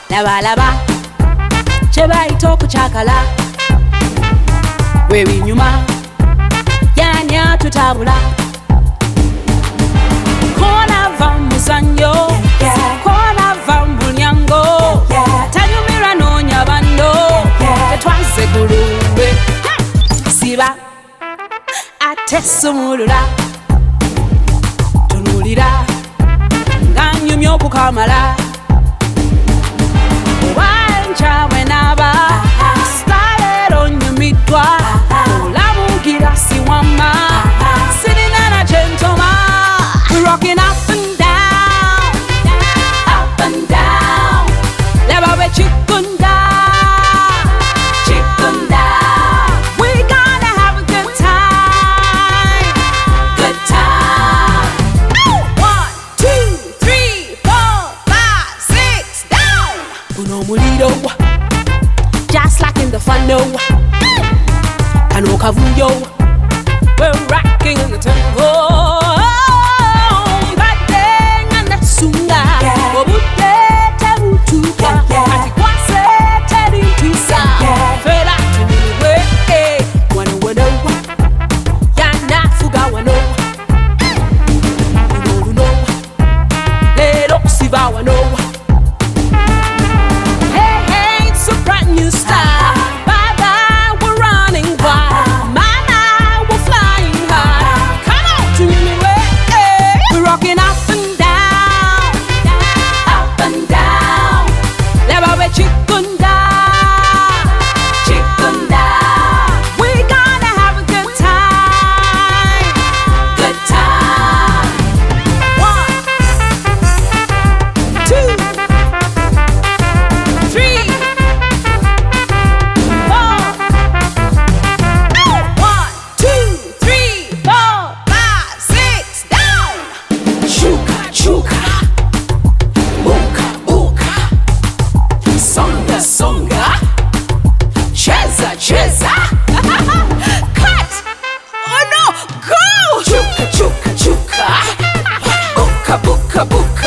Labalaba kye bayita okukyakala bwebinyuma yani atutabula konava muzanyo konava mulyango tanyumirwa noonya bando tetwaze gulumbe siba ate sumulula tunulira nganyumya okukamala Chawe naba style onyumitwa olamugira siwama sitting on a gentleman rocking up and down leva we chikunda we gonna have a good time 1 2 3 4 5 6 down uno muliro just like in the fundo kano kavunyo we're rocking in the tempo badeng anasunga obute terutuka ati kwase terintisa fela tumiwe wano yana fuga wano uno lero siva wano Cheza cut oh no go chuka buka